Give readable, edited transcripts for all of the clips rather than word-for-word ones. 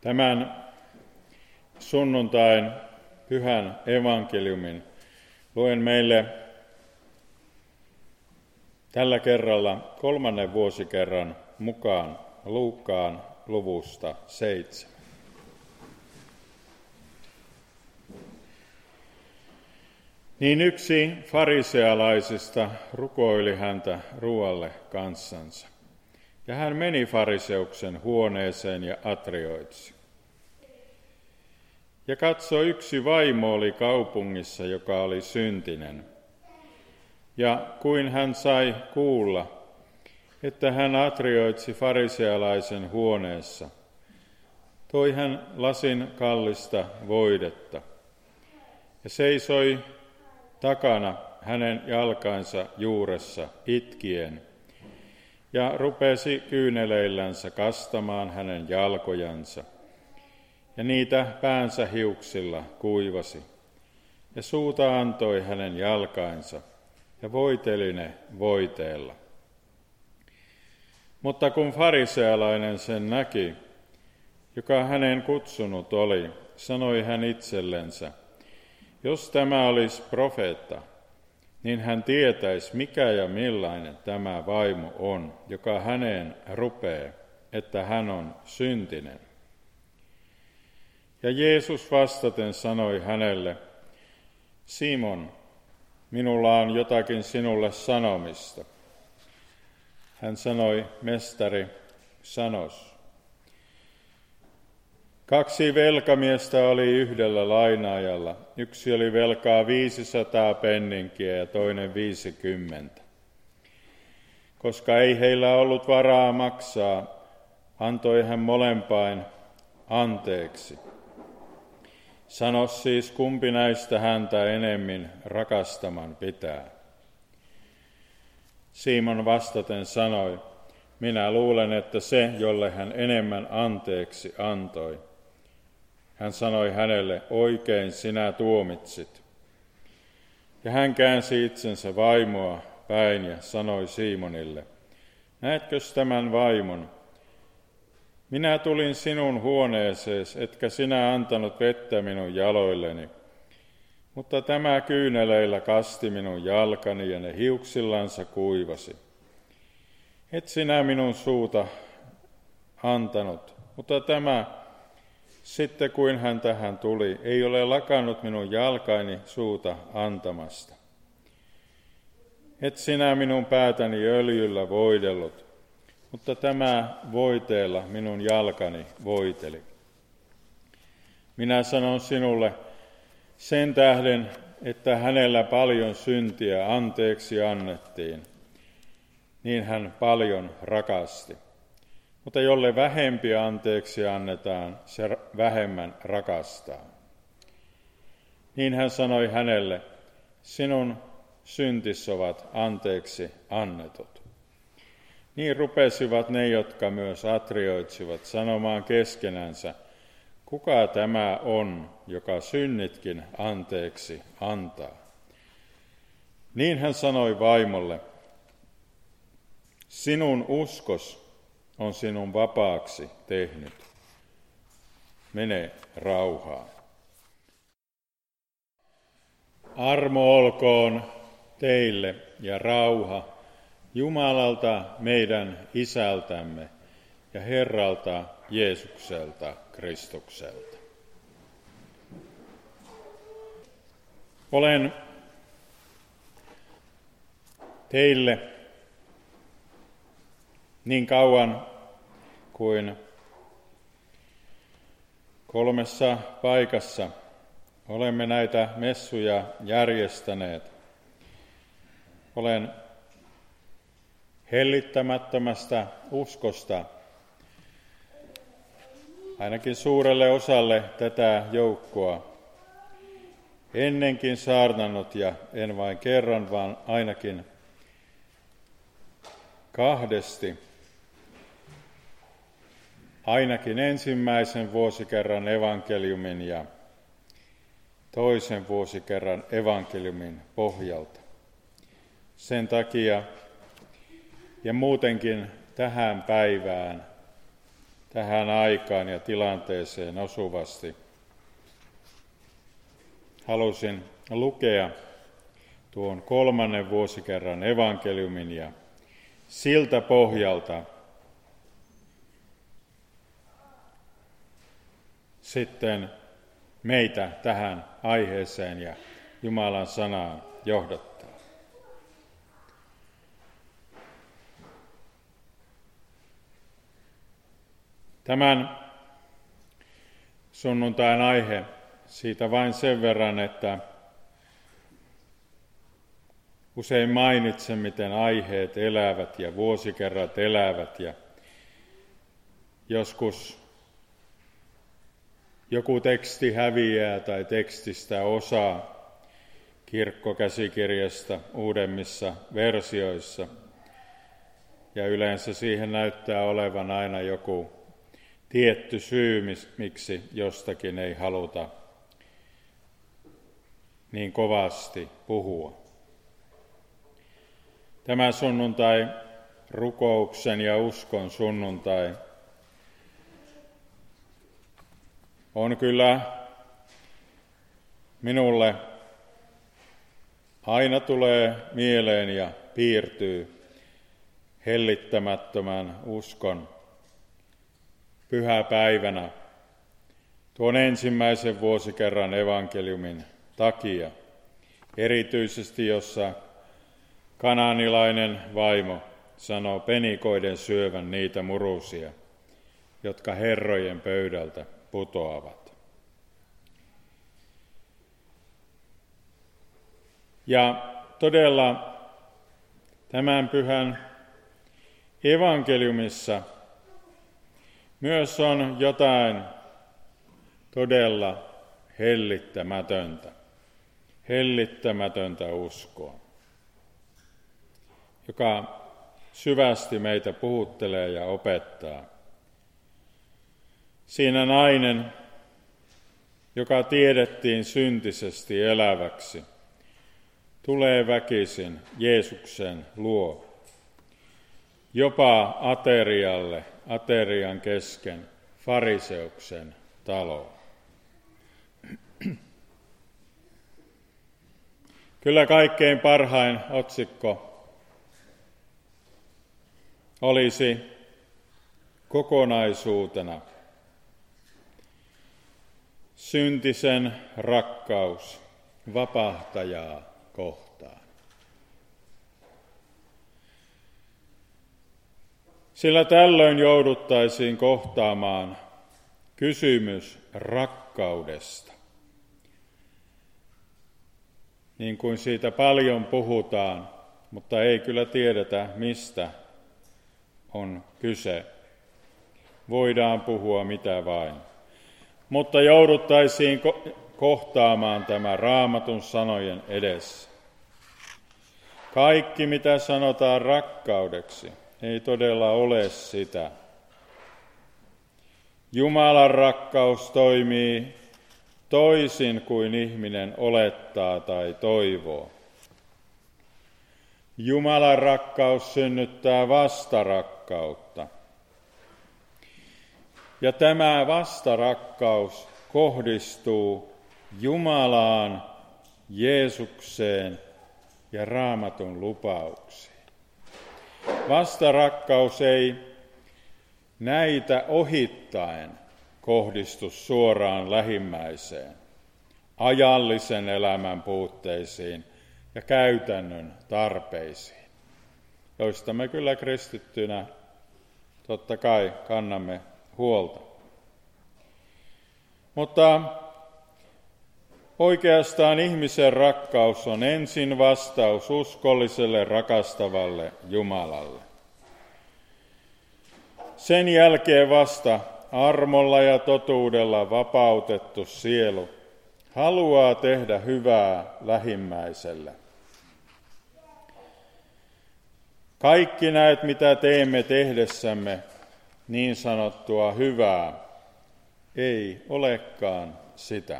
Tämän sunnuntain pyhän evankeliumin luen meille tällä kerralla 3. vuosikerran mukaan Luukkaan luvusta 7. Niin yksi farisealaisista rukoili häntä ruoalle kanssansa, ja hän meni fariseuksen huoneeseen ja atrioitsi. Ja katso, yksi vaimo oli kaupungissa, joka oli syntinen. Ja kuin hän sai kuulla, että hän atrioitsi farisealaisen huoneessa, toi hän lasin kallista voidetta ja seisoi takana hänen jalkainsa juuressa itkien ja rupesi kyyneleillänsä kastamaan hänen jalkojansa ja niitä päänsä hiuksilla kuivasi ja suuta antoi hänen jalkainsa ja voiteli ne voiteella. Mutta kun farisealainen sen näki, joka hänen kutsunut oli, sanoi hän itsellensä, jos tämä olisi profeetta, niin hän tietäisi, mikä ja millainen tämä vaimo on, joka häneen rupeaa, että hän on syntinen. Ja Jeesus vastaten sanoi hänelle, Simon, minulla on jotakin sinulle sanomista. Hän sanoi, mestari, sanos. 2 velkamiestä oli yhdellä lainaajalla. Yksi oli velkaa 500 penninkiä ja toinen 50. Koska ei heillä ollut varaa maksaa, antoi hän molempain anteeksi. Sano siis, kumpi näistä häntä enemmän rakastaman pitää. Simon vastaten sanoi, minä luulen, että se, jolle hän enemmän anteeksi antoi. Hän sanoi hänelle, oikein sinä tuomitsit. Ja hän käänsi itsensä vaimoa päin ja sanoi Simonille, näetkös tämän vaimon? Minä tulin sinun huoneeseesi, etkä sinä antanut vettä minun jaloilleni, mutta tämä kyyneleillä kasti minun jalkani ja ne hiuksillansa kuivasi. Et sinä minun suuta antanut, mutta tämä sitten kuin hän tähän tuli, ei ole lakannut minun jalkaini suuta antamasta. Et sinä minun päätäni öljyllä voidellut, mutta tämä voiteella minun jalkani voiteli. Minä sanon sinulle, sen tähden, että hänellä paljon syntiä anteeksi annettiin, niin hän paljon rakasti. Mutta jolle vähempi anteeksi annetaan, se vähemmän rakastaa. Niin hän sanoi hänelle, sinun syntis ovat anteeksi annetut. Niin rupesivat ne, jotka myös atrioitsivat, sanomaan keskenänsä, kuka tämä on, joka synnitkin anteeksi antaa. Niin hän sanoi vaimolle, sinun uskos on sinun vapaaksi tehnyt. Mene rauhaan. Armo olkoon teille ja rauha Jumalalta meidän Isältämme ja Herralta Jeesukselta Kristukselta. Olen teille niin kauan kuin 3 paikassa olemme näitä messuja järjestäneet. Olen hellittämättömästä uskosta ainakin suurelle osalle tätä joukkoa ennenkin saarnannut ja en vain kerran, vaan ainakin 2. Ainakin ensimmäisen vuosikerran evankeliumin ja toisen vuosikerran evankeliumin pohjalta. Sen takia ja muutenkin tähän päivään tähän aikaan ja tilanteeseen osuvasti. Halusin lukea tuon 3. vuosikerran evankeliumin ja siltä pohjalta sitten meitä tähän aiheeseen ja Jumalan sanaan johdattaa. Tämän sunnuntain aihe siitä vain sen verran, että usein mainitsen, miten aiheet elävät ja vuosikerrat elävät ja joskus joku teksti häviää tai tekstistä osa kirkkokäsikirjasta uudemmissa versioissa. Ja yleensä siihen näyttää olevan aina joku tietty syy, miksi jostakin ei haluta niin kovasti puhua. Tämä sunnuntai, rukouksen ja uskon sunnuntai, on kyllä minulle aina tulee mieleen ja piirtyy hellittämättömän uskon pyhäpäivänä tuon ensimmäisen vuosikerran evankeliumin takia, erityisesti jossa kanaanilainen vaimo sanoo penikoiden syövän niitä murusia, jotka herrojen pöydältä putoavat. Ja todella tämän pyhän evankeliumissa myös on jotain todella hellittämätöntä uskoa, joka syvästi meitä puhuttelee ja opettaa. Siinä nainen, joka tiedettiin syntisesti eläväksi, tulee väkisin Jeesuksen luo, jopa aterian kesken fariseuksen taloon. Kyllä kaikkein parhain otsikko olisi kokonaisuutena syntisen rakkaus vapahtajaa kohtaan. Sillä tällöin jouduttaisiin kohtaamaan kysymys rakkaudesta. Niin kuin siitä paljon puhutaan, mutta ei kyllä tiedetä, mistä on kyse. Voidaan puhua mitä vain. Mutta jouduttaisiin kohtaamaan tämä Raamatun sanojen edessä. Kaikki, mitä sanotaan rakkaudeksi, ei todella ole sitä. Jumalan rakkaus toimii toisin kuin ihminen olettaa tai toivoo. Jumalan rakkaus synnyttää vastarakkautta. Ja tämä vastarakkaus kohdistuu Jumalaan, Jeesukseen ja Raamatun lupauksiin. Vastarakkaus ei näitä ohittaen kohdistu suoraan lähimmäiseen, ajallisen elämän puutteisiin ja käytännön tarpeisiin, joista me kyllä kristittynä totta kai kannamme huolta. Mutta oikeastaan ihmisen rakkaus on ensin vastaus uskolliselle rakastavalle Jumalalle. Sen jälkeen vasta armolla ja totuudella vapautettu sielu haluaa tehdä hyvää lähimmäiselle. Kaikki näet, mitä teemme tehdessämme niin sanottua hyvää, ei olekaan sitä.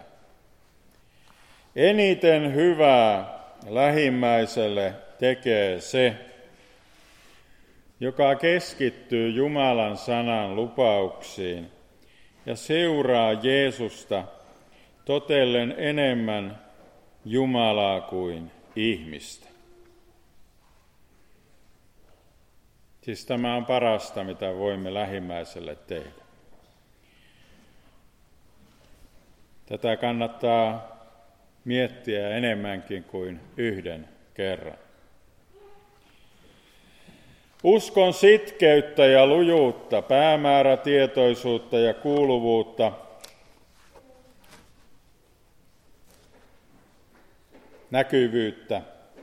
Eniten hyvää lähimmäiselle tekee se, joka keskittyy Jumalan sanan lupauksiin ja seuraa Jeesusta totellen enemmän Jumalaa kuin ihmistä. Siis tämä on parasta, mitä voimme lähimmäiselle tehdä. Tätä kannattaa miettiä enemmänkin kuin yhden kerran. Uskon sitkeyttä ja lujuutta, päämäärätietoisuutta ja kuuluvuutta näkyvyyttä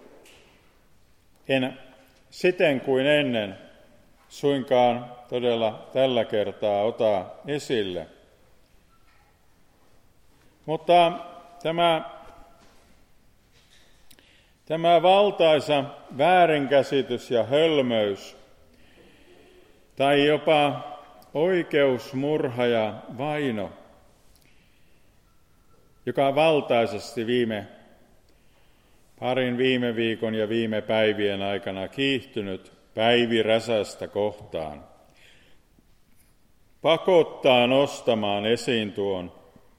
en siten kuin ennen suinkaan todella tällä kertaa ota esille. Mutta tämä valtaisa väärinkäsitys ja hölmöys tai jopa oikeusmurha ja vaino, joka on valtaisesti parin viime viikon ja viime päivien aikana kiihtynyt Päivi Räsästä kohtaan, pakottaa nostamaan esiin tuon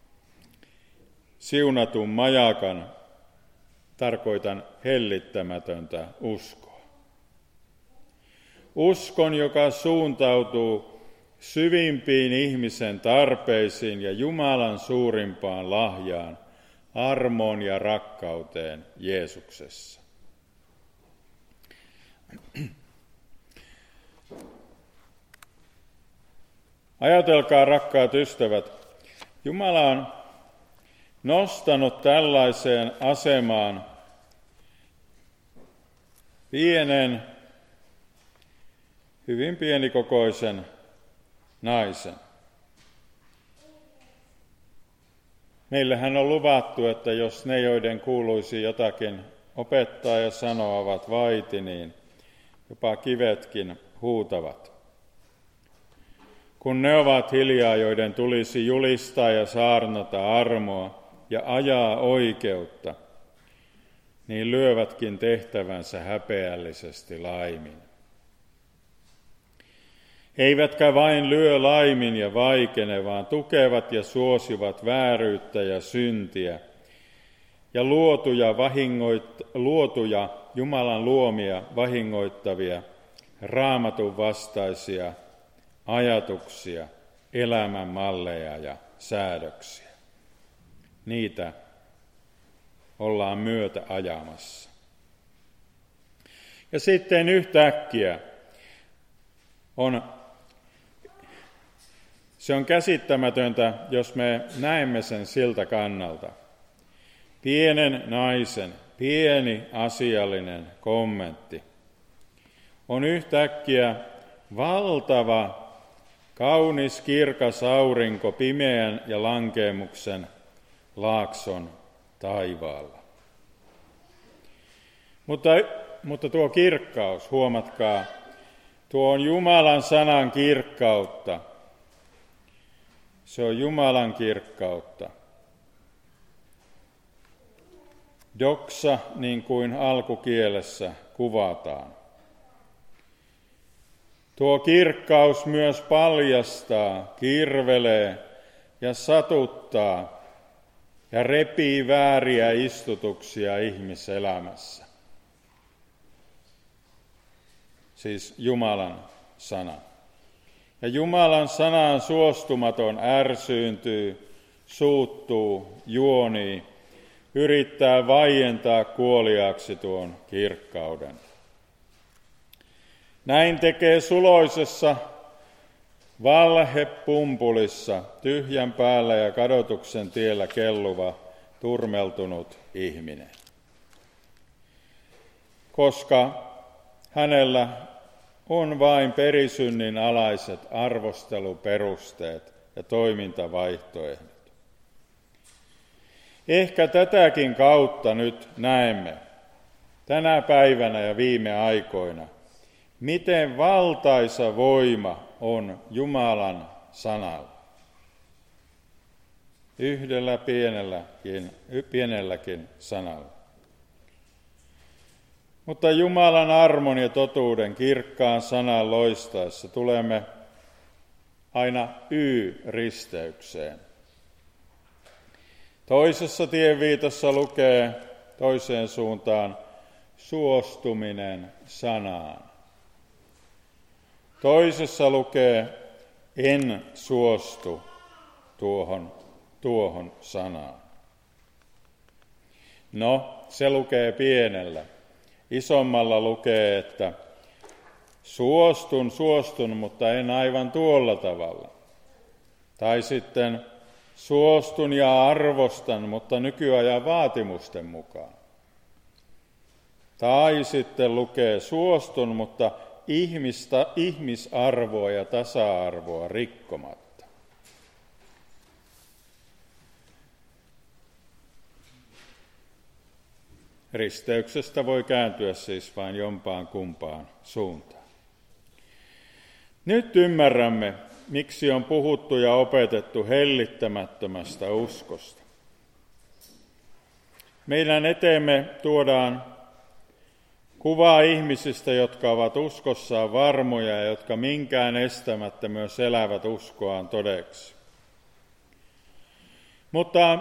siunatun majakan, tarkoitan hellittämätöntä uskoa. Uskon, joka suuntautuu syvimpiin ihmisen tarpeisiin ja Jumalan suurimpaan lahjaan, armoon ja rakkauteen Jeesuksessa. Ajatelkaa, rakkaat ystävät, Jumala on nostanut tällaiseen asemaan pienen, hyvin pienikokoisen naisen. Meillähän on luvattu, että jos ne, joiden kuuluisi jotakin opettaa ja sanoa, ovat vaiti, niin jopa kivetkin huutavat. Kun ne ovat hiljaa, joiden tulisi julistaa ja saarnata armoa ja ajaa oikeutta, niin lyövätkin tehtävänsä häpeällisesti laimin. Eivätkä vain lyö laimin ja vaikene, vaan tukevat ja suosivat vääryyttä ja syntiä ja luotuja Jumalan luomia vahingoittavia, Raamatun vastaisia ajatuksia, elämänmalleja ja säädöksiä. Niitä ollaan myötä ajamassa. Ja sitten yhtäkkiä se on käsittämätöntä, jos me näemme sen siltä kannalta. Pienen naisen pieni asiallinen kommentti on yhtäkkiä valtava, kaunis, kirkas aurinko pimeän ja lankeemuksen laakson taivaalla. Mutta tuo kirkkaus, huomatkaa, tuo on Jumalan sanan kirkkautta. Se on Jumalan kirkkautta. Doksa, niin kuin alkukielessä kuvataan. Tuo kirkkaus myös paljastaa, kirvelee ja satuttaa ja repii vääriä istutuksia ihmiselämässä. Siis Jumalan sana. Ja Jumalan sanaan suostumaton ärsyyntyy, suuttuu, juonii, yrittää vaientaa kuoliaaksi tuon kirkkauden. Näin tekee suloisessa valhepumpulissa tyhjän päällä ja kadotuksen tiellä kelluva, turmeltunut ihminen. Koska hänellä on vain perisynnin alaiset arvosteluperusteet ja toimintavaihtoehdot. Ehkä tätäkin kautta nyt näemme tänä päivänä ja viime aikoina, miten valtaisa voima on Jumalan sanalla. Yhdellä pienelläkin sanalla. Mutta Jumalan armon ja totuuden kirkkaan sanan loistaessa tulemme aina Y-risteykseen. Toisessa tienviitossa lukee toiseen suuntaan suostuminen sanaan. Toisessa lukee en suostu tuohon sanaan. No, se lukee pienellä. Isommalla lukee, että suostun, mutta en aivan tuolla tavalla. Tai sitten suostun ja arvostan, mutta nykyajan vaatimusten mukaan. Tai sitten lukee suostun, mutta ihmisarvoa ja tasa-arvoa rikkomatta. Risteyksestä voi kääntyä siis vain jompaan kumpaan suuntaan. Nyt ymmärrämme, miksi on puhuttu ja opetettu hellittämättömästä uskosta. Meidän eteemme tuodaan kuvaa ihmisistä, jotka ovat uskossaan varmoja ja jotka minkään estämättä myös elävät uskoaan todeksi. Mutta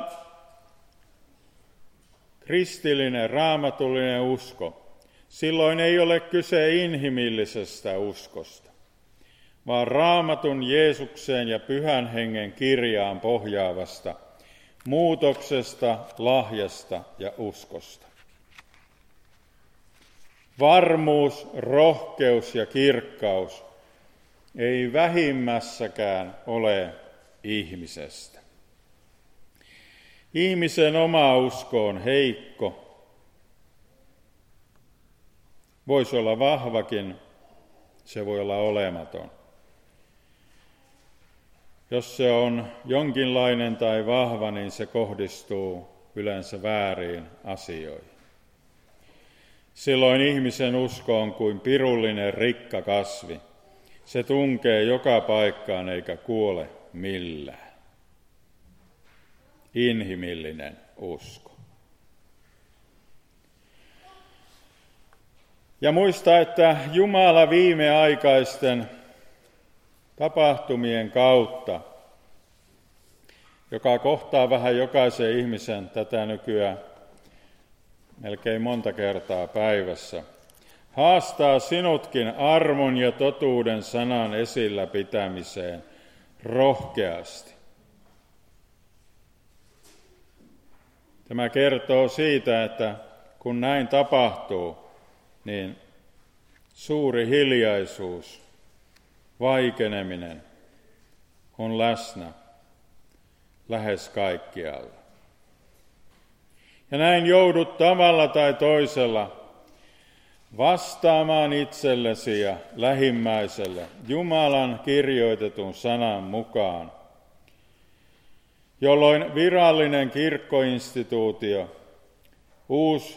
kristillinen, raamatullinen usko, silloin ei ole kyse inhimillisestä uskosta, vaan Raamatun Jeesukseen ja Pyhän Hengen kirjaan pohjaavasta muutoksesta, lahjasta ja uskosta. Varmuus, rohkeus ja kirkkaus ei vähimmässäkään ole ihmisestä. Ihmisen oma usko on heikko. Voisi olla vahvakin, se voi olla olematon. Jos se on jonkinlainen tai vahva, niin se kohdistuu yleensä vääriin asioihin. Silloin ihmisen usko on kuin pirullinen rikka kasvi. Se tunkee joka paikkaan eikä kuole millään. Inhimillinen usko. Ja muista, että Jumala viimeaikaisten tapahtumien kautta, joka kohtaa vähän jokaisen ihmisen tätä nykyään melkein monta kertaa päivässä, haastaa sinutkin armon ja totuuden sanan esillä pitämiseen rohkeasti. Tämä kertoo siitä, että kun näin tapahtuu, niin suuri hiljaisuus, vaikeneminen on läsnä lähes kaikkialla. Ja näin joudut tavalla tai toisella vastaamaan itsellesi ja lähimmäiselle Jumalan kirjoitetun sanan mukaan, jolloin virallinen kirkkoinstituutio, uusi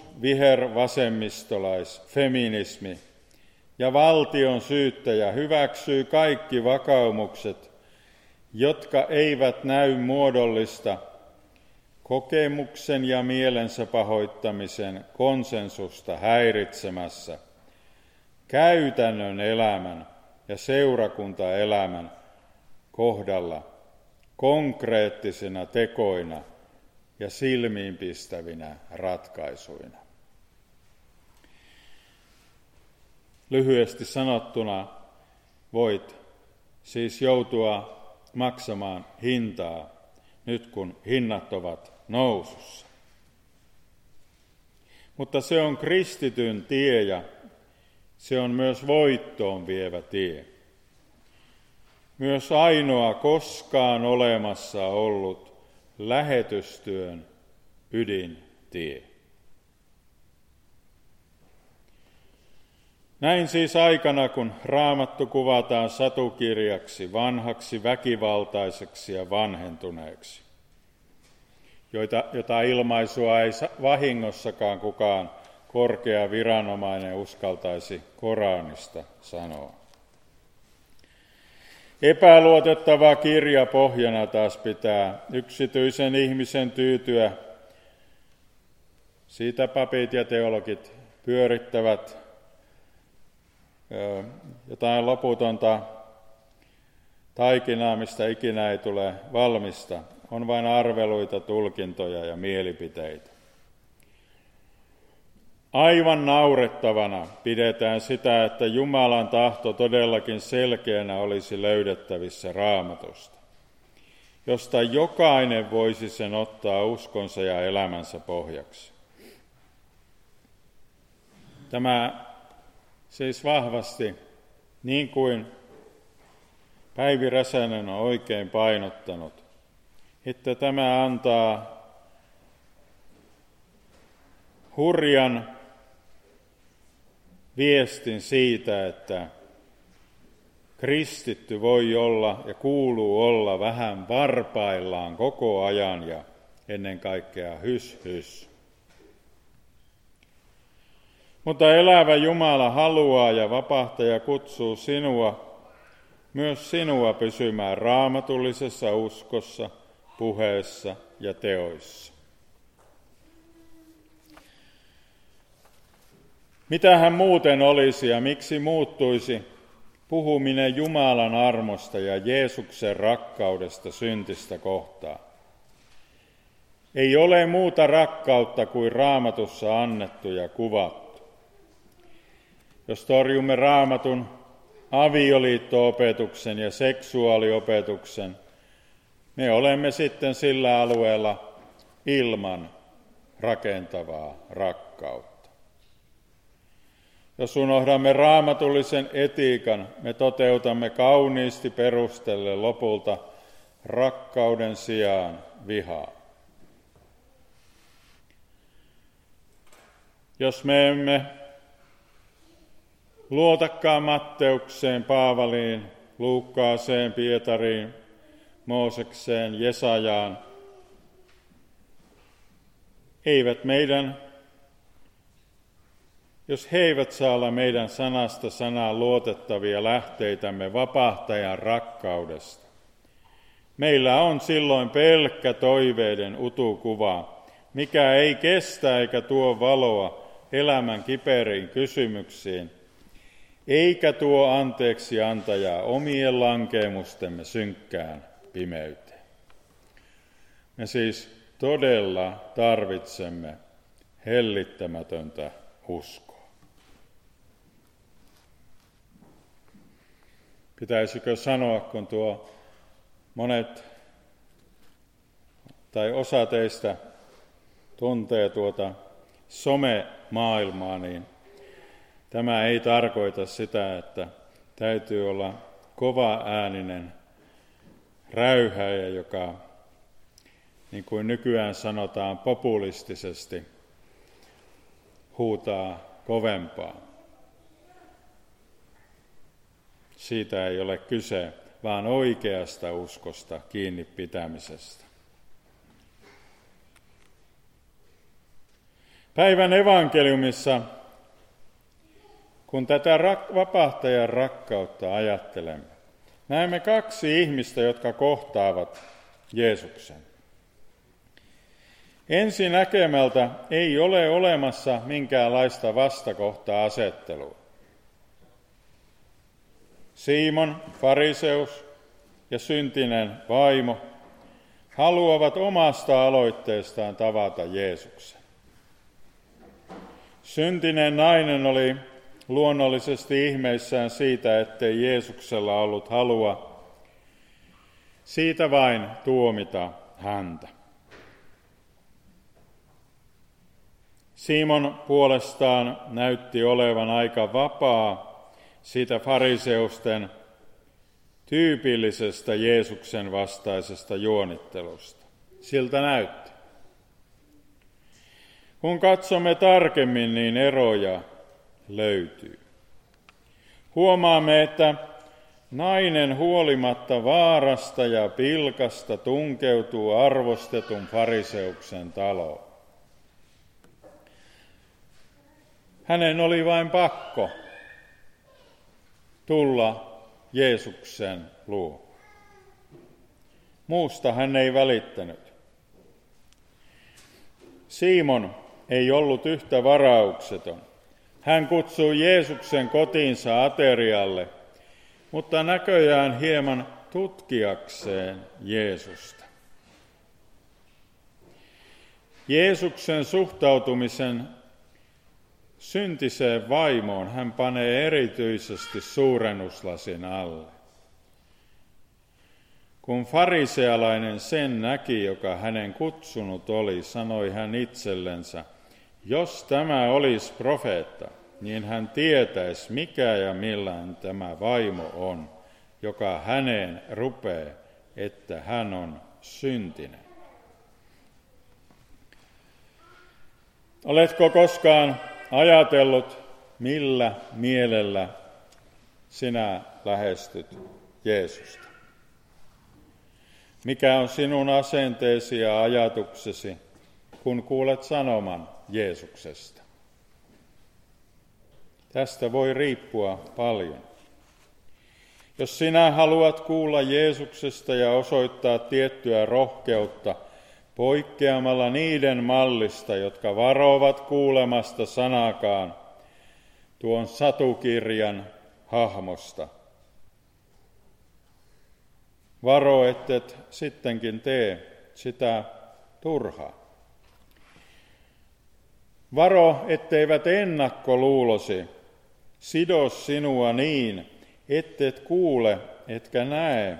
vihervasemmistolaisfeminismi ja valtion syyttäjä hyväksyy kaikki vakaumukset, jotka eivät näy muodollista kokemuksen ja mielensä pahoittamisen konsensusta häiritsemässä käytännön elämän ja seurakuntaelämän kohdalla konkreettisina tekoina ja silmiinpistävinä ratkaisuina. Lyhyesti sanottuna voit siis joutua maksamaan hintaa nyt kun hinnat ovat nousussa. Mutta se on kristityn tie ja se on myös voittoon vievä tie. Myös ainoa koskaan olemassa ollut lähetystyön ydintie. Näin siis aikana, kun Raamattu kuvataan satukirjaksi, vanhaksi, väkivaltaiseksi ja vanhentuneeksi, jota ilmaisua ei vahingossakaan kukaan korkea viranomainen uskaltaisi Koranista sanoa. Epäluotettava kirja pohjana taas pitää yksityisen ihmisen tyytyä. Siitä papit ja teologit pyörittävät jotain loputonta taikinaa, mistä ikinä ei tule valmista. On vain arveluita, tulkintoja ja mielipiteitä. Aivan naurettavana pidetään sitä, että Jumalan tahto todellakin selkeänä olisi löydettävissä Raamatusta, josta jokainen voisi sen ottaa uskonsa ja elämänsä pohjaksi. Tämä siis vahvasti, niin kuin Päivi Räsänen on oikein painottanut, että tämä antaa hurjan viestin siitä, että kristitty voi olla ja kuuluu olla vähän varpaillaan koko ajan ja ennen kaikkea hys. Mutta elävä Jumala haluaa ja vapahtaja kutsuu myös sinua pysymään raamatullisessa uskossa, puheessa ja teoissa. Mitähän muuten olisi ja miksi muuttuisi puhuminen Jumalan armosta ja Jeesuksen rakkaudesta syntistä kohtaan? Ei ole muuta rakkautta kuin Raamatussa annettu ja kuvattu. Jos torjumme Raamatun avioliitto-opetuksen ja seksuaaliopetuksen, me olemme sitten sillä alueella ilman rakentavaa rakkautta. Jos unohdamme raamatullisen etiikan, me toteutamme kauniisti perustellen lopulta rakkauden sijaan vihaa. Jos me emme luotakaan Matteukseen, Paavaliin, Luukkaaseen, Pietariin, Moosekseen, Jesajaan, jos he eivät saa olla meidän sanasta sanaan luotettavia lähteitämme vapahtajan rakkaudesta, meillä on silloin pelkkä toiveiden utukuva, mikä ei kestä eikä tuo valoa elämän kiperiin kysymyksiin, eikä tuo anteeksi antajaa omien lankeemustemme synkkään pimeyteen. Me siis todella tarvitsemme hellittämätöntä uskoa. Pitäisikö sanoa, kun monet tai osa teistä tuntee some-maailmaa, niin tämä ei tarkoita sitä, että täytyy olla kova-ääninen räyhäjä, joka, niin kuin nykyään sanotaan, populistisesti huutaa kovempaa. Siitä ei ole kyse, vaan oikeasta uskosta kiinni pitämisestä. Päivän evankeliumissa, kun tätä vapahtajan rakkautta ajattelemme, näemme kaksi ihmistä, jotka kohtaavat Jeesuksen. Ensi näkemältä ei ole olemassa minkäänlaista vastakohta-asettelua. Simon, fariseus ja syntinen vaimo haluavat omasta aloitteestaan tavata Jeesuksen. Syntinen nainen oli luonnollisesti ihmeissään siitä, ettei Jeesuksella ollut halua siitä vain tuomita häntä. Simon puolestaan näytti olevan aika vapaa siitä fariseusten tyypillisestä Jeesuksen vastaisesta juonittelusta. Siltä näytti. Kun katsomme tarkemmin, niin eroja löytyy. Huomaamme, että nainen huolimatta vaarasta ja pilkasta tunkeutuu arvostetun fariseuksen taloon. Hänen oli vain pakko tulla Jeesuksen luo. Muusta hän ei välittänyt. Simon ei ollut yhtä varaukseton. Hän kutsui Jeesuksen kotiinsa aterialle, mutta näköjään hieman tutkiakseen Jeesusta. Jeesuksen suhtautumisen syntiseen vaimoon hän panee erityisesti suurennuslasin alle. Kun farisealainen sen näki, joka hänen kutsunut oli, sanoi hän itsellensä, jos tämä olisi profeetta, niin hän tietäisi mikä ja millään tämä vaimo on, joka häneen rupeaa, että hän on syntinen. Oletko koskaan ajatellut, millä mielellä sinä lähestyt Jeesusta? Mikä on sinun asenteesi ja ajatuksesi, kun kuulet sanoman Jeesuksesta? Tästä voi riippua paljon. Jos sinä haluat kuulla Jeesuksesta ja osoittaa tiettyä rohkeutta poikkeamalla niiden mallista, jotka varovat kuulemasta sanakaan tuon satukirjan hahmosta, varo, ettet sittenkin tee sitä turhaa. Varo, etteivät ennakkoluulosi sido sinua niin, ettet kuule, etkä näe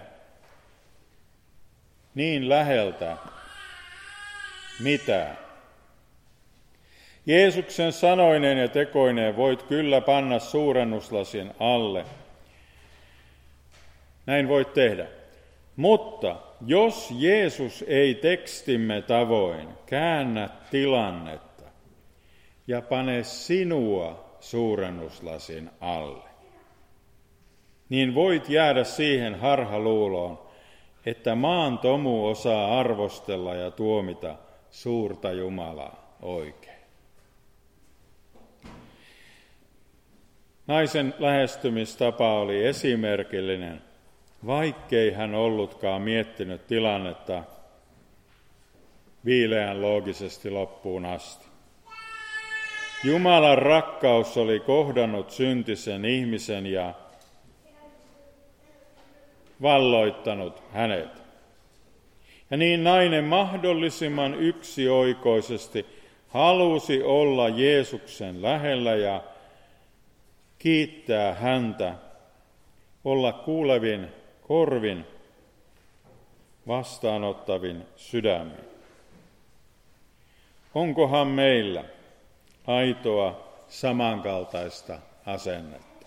niin läheltä mitään. Jeesuksen sanoineen ja tekoineen voit kyllä panna suurennuslasin alle. Näin voit tehdä. Mutta jos Jeesus ei tekstimme tavoin käännä tilannetta ja pane sinua suurennuslasin alle, niin voit jäädä siihen harhaluuloon, että maan tomu osaa arvostella ja tuomita suurta Jumalaa oikein. Naisen lähestymistapa oli esimerkillinen, vaikkei hän ollutkaan miettinyt tilannetta viileän loogisesti loppuun asti. Jumalan rakkaus oli kohdannut syntisen ihmisen ja valloittanut hänet. Ja niin nainen mahdollisimman yksioikoisesti halusi olla Jeesuksen lähellä ja kiittää häntä, olla kuulevin korvin, vastaanottavin sydämin. Onkohan meillä aitoa samankaltaista asennetta?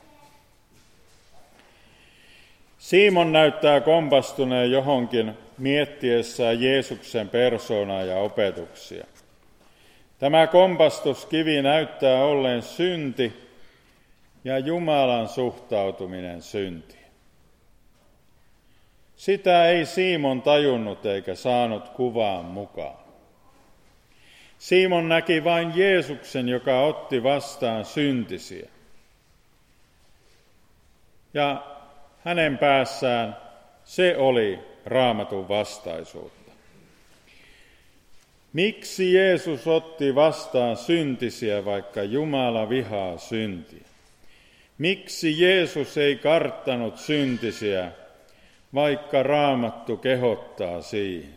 Simon näyttää kompastuneen johonkin miettiessään Jeesuksen persoonaa ja opetuksia. Tämä kompastuskivi näyttää olleen synti ja Jumalan suhtautuminen syntiin. Sitä ei Simon tajunnut eikä saanut kuvaan mukaan. Simon näki vain Jeesuksen, joka otti vastaan syntisiä. Ja hänen päässään se oli Raamatun vastaisuutta. Miksi Jeesus otti vastaan syntisiä, vaikka Jumala vihaa syntiä? Miksi Jeesus ei karttanut syntisiä, vaikka Raamattu kehottaa siihen?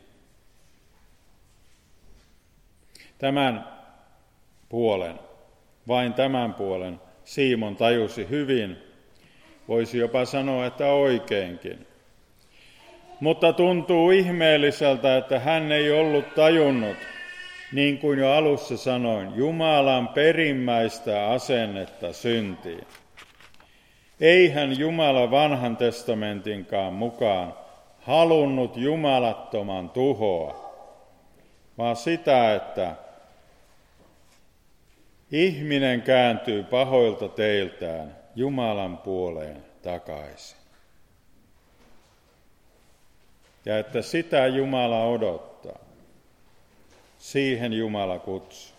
Vain tämän puolen Simon tajusi hyvin, voisi jopa sanoa, että oikeinkin. Mutta tuntuu ihmeelliseltä, että hän ei ollut tajunnut, niin kuin jo alussa sanoin, Jumalan perimmäistä asennetta syntiin. Eihän Jumala vanhan testamentinkaan mukaan halunnut jumalattoman tuhoa, vaan sitä, että ihminen kääntyy pahoilta teiltään Jumalan puoleen takaisin. Ja että sitä Jumala odottaa. Siihen Jumala kutsuu.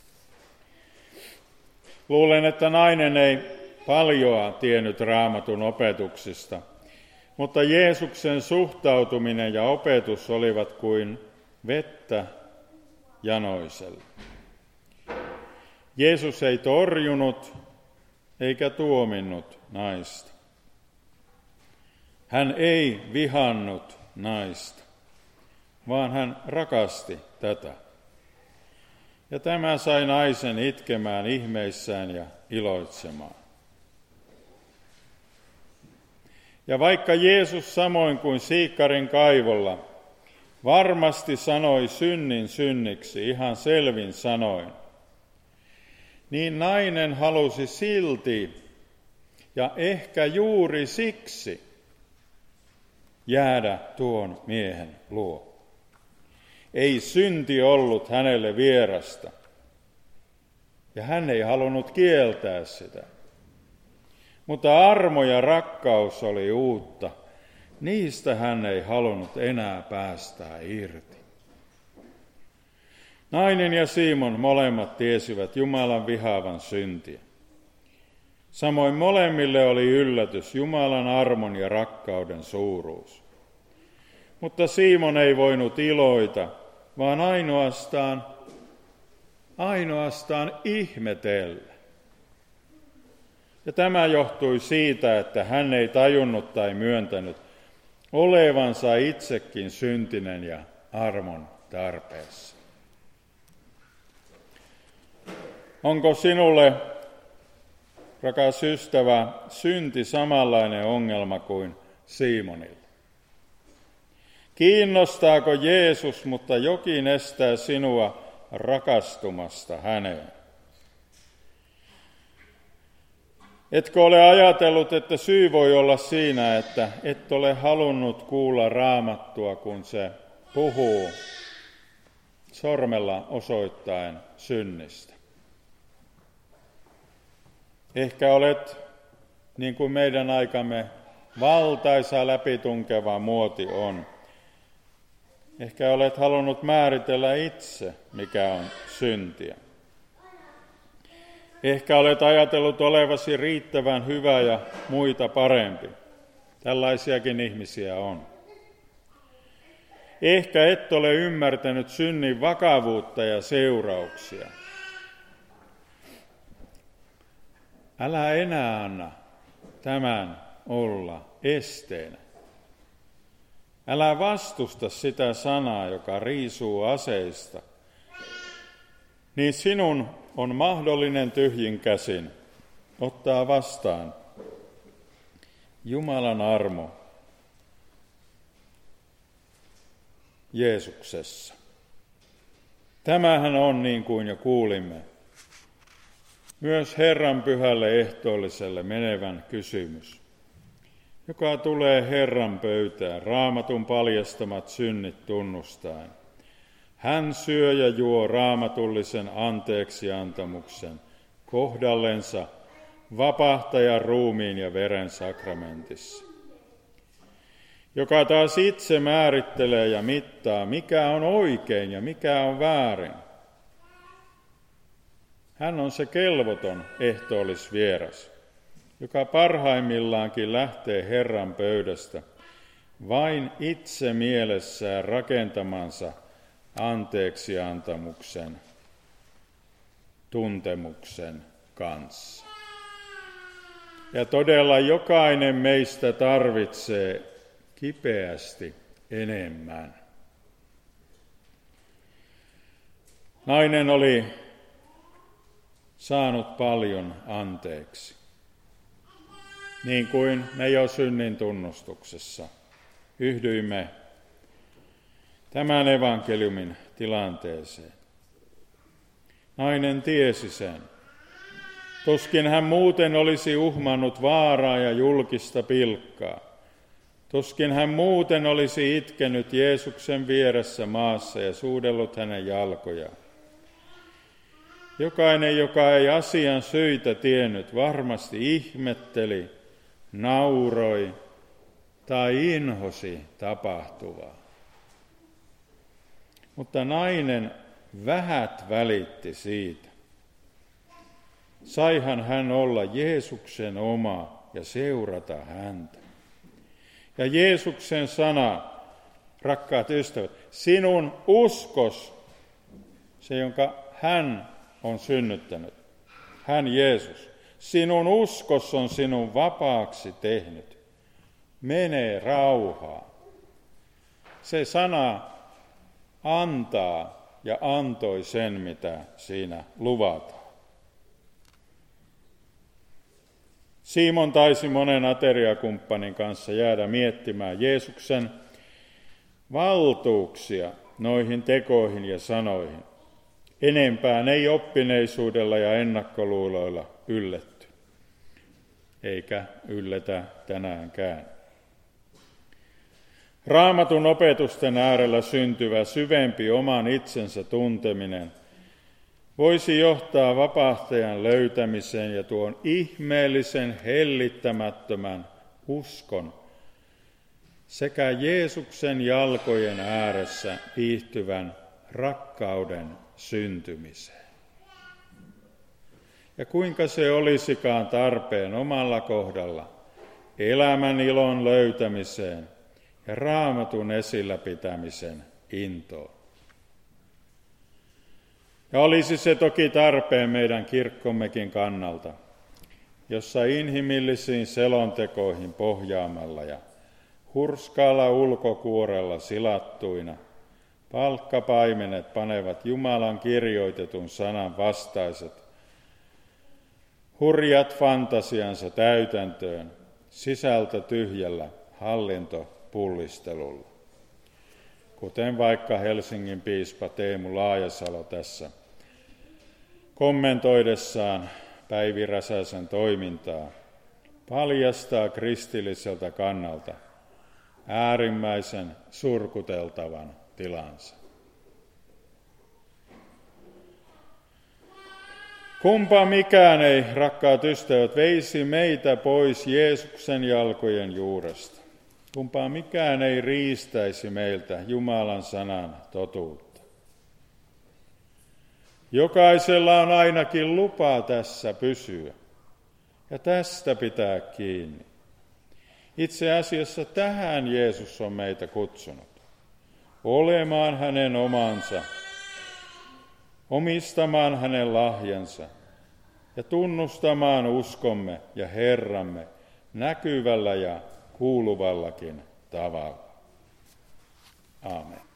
Luulen, että nainen ei paljoa tiennyt Raamatun opetuksista, mutta Jeesuksen suhtautuminen ja opetus olivat kuin vettä janoiselle. Jeesus ei torjunut eikä tuominnut naista. Hän ei vihannut naista, vaan hän rakasti tätä. Ja tämä sai naisen itkemään ihmeissään ja iloitsemaan. Ja vaikka Jeesus samoin kuin Siikkarin kaivolla varmasti sanoi synnin synniksi ihan selvin sanoin, niin nainen halusi silti ja ehkä juuri siksi jäädä tuon miehen luo. Ei synti ollut hänelle vierasta, ja hän ei halunnut kieltää sitä. Mutta armo ja rakkaus oli uutta, niistä hän ei halunnut enää päästää irti. Nainen ja Simon molemmat tiesivät Jumalan vihaavan syntiä. Samoin molemmille oli yllätys Jumalan armon ja rakkauden suuruus. Mutta Simon ei voinut iloita, vaan ainoastaan ihmetellä. Ja tämä johtui siitä, että hän ei tajunnut tai myöntänyt olevansa itsekin syntinen ja armon tarpeessa. Onko sinulle, rakas ystävä, synti samanlainen ongelma kuin Simonilla? Kiinnostaako Jeesus, mutta jokin estää sinua rakastumasta häneen? Etkö ole ajatellut, että syy voi olla siinä, että et ole halunnut kuulla Raamattua, kun se puhuu sormella osoittaen synnistä? Ehkä olet, niin kuin meidän aikamme valtaisa läpitunkeva muoti on, ehkä olet halunnut määritellä itse, mikä on syntiä. Ehkä olet ajatellut olevasi riittävän hyvä ja muita parempi. Tällaisiakin ihmisiä on. Ehkä et ole ymmärtänyt synnin vakavuutta ja seurauksia. Älä enää anna tämän olla esteenä. Älä vastusta sitä sanaa, joka riisuu aseista. Niin sinun on mahdollinen tyhjin käsin ottaa vastaan Jumalan armo Jeesuksessa. Tämähän on, niin kuin jo kuulimme, myös Herran pyhälle ehtoolliselle menevän kysymys, joka tulee Herran pöytään Raamatun paljastamat synnit tunnustaen. Hän syö ja juo raamatullisen anteeksiantamuksen kohdallensa vapahtajan ruumiin ja veren sakramentissa, joka taas itse määrittelee ja mittaa, mikä on oikein ja mikä on väärin. Hän on se kelvoton ehtoollisvieras, joka parhaimmillaankin lähtee Herran pöydästä vain itse mielessään rakentamansa anteeksiantamuksen tuntemuksen kanssa. Ja todella jokainen meistä tarvitsee kipeästi enemmän. Nainen oli saanut paljon anteeksi, niin kuin me jo synnin tunnustuksessa yhdyimme tämän evankeliumin tilanteeseen. Nainen tiesi sen. Tuskin hän muuten olisi uhmannut vaaraa ja julkista pilkkaa. Tuskin hän muuten olisi itkenyt Jeesuksen vieressä maassa ja suudellut hänen jalkojaan. Jokainen, joka ei asian syitä tiennyt, varmasti ihmetteli, nauroi tai inhosi tapahtuvaa. Mutta nainen vähät välitti siitä. Saihan hän olla Jeesuksen oma ja seurata häntä. Ja Jeesuksen sana, rakkaat ystävät, sinun uskos, se jonka hän on synnyttänyt, hän Jeesus, sinun uskos on sinun vapaaksi tehnyt. Mene rauhaan. Se sana antaa ja antoi sen, mitä siinä luvataan. Simon taisi monen ateriakumppanin kanssa jäädä miettimään Jeesuksen valtuuksia noihin tekoihin ja sanoihin. Enempään ei oppineisuudella ja ennakkoluuloilla ylletty, eikä ylletä tänäänkään. Raamatun opetusten äärellä syntyvä syvempi oman itsensä tunteminen voisi johtaa vapahtajan löytämiseen ja tuon ihmeellisen hellittämättömän uskon sekä Jeesuksen jalkojen ääressä viihtyvän rakkauden syntymiseen. Ja kuinka se olisikaan tarpeen omalla kohdalla elämän ilon löytämiseen ja Raamatun esillä pitämisen intoon. Ja olisi se toki tarpeen meidän kirkkommekin kannalta, jossa inhimillisiin selontekoihin pohjaamalla ja hurskaalla ulkokuorella silattuina palkkapaimenet panevat Jumalan kirjoitetun sanan vastaiset hurjat fantasiansa täytäntöön sisältö tyhjällä hallintopullistelulla. Kuten vaikka Helsingin piispa Teemu Laajasalo tässä kommentoidessaan Päivi Räsäsen toimintaa paljastaa kristilliseltä kannalta äärimmäisen surkuteltavan tilansa. Kumpa mikään ei, rakkaat ystävät, veisi meitä pois Jeesuksen jalkojen juuresta. Kumpaa mikään ei riistäisi meiltä Jumalan sanan totuutta. Jokaisella on ainakin lupa tässä pysyä ja tästä pitää kiinni. Itse asiassa tähän Jeesus on meitä kutsunut. Olemaan hänen omansa, omistamaan hänen lahjansa ja tunnustamaan uskomme ja Herramme näkyvällä ja kuuluvallakin tavalla. Aamen.